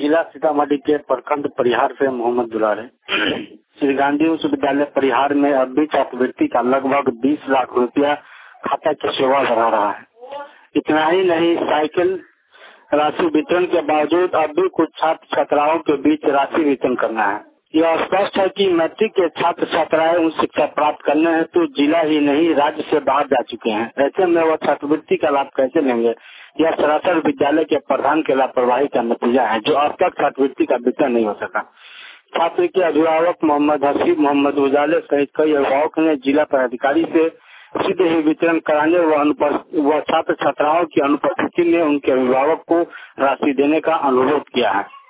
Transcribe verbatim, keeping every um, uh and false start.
जिला सीतामढ़ी के प्रखंड परिहार से मोहम्मद दुलारे। श्री गांधी उच्च विद्यालय परिहार में अब भी छात्रवृत्ति का लगभग बीस लाख रुपया खाता की सेवा बढ़ा रहा है। इतना ही नहीं, साइकिल राशि वितरण के बावजूद अब भी कुछ छात्र छात्राओं के बीच राशि वितरण करना है। यह स्पष्ट है कि मैट्रिक के छात्र छात्राएं उच्च शिक्षा प्राप्त करने हैं तो जिला ही नहीं राज्य से बाहर जा चुके हैं। ऐसे में वह छात्रवृत्ति का लाभ कैसे लेंगे? यह सरासर विद्यालय के प्रधान के लापरवाही का नतीजा है, जो अब तक छात्रवृत्ति का वितरण नहीं हो सका। छात्र के अभिभावक मोहम्मद हसीब मोहम्मद उजाले सहित कई अभिभावक ने जिला पदाधिकारी से सीधे ही वितरण कराने व छात्र छात्राओं की अनुपस्थिति में उनके अभिभावक को राशि देने का अनुरोध किया है।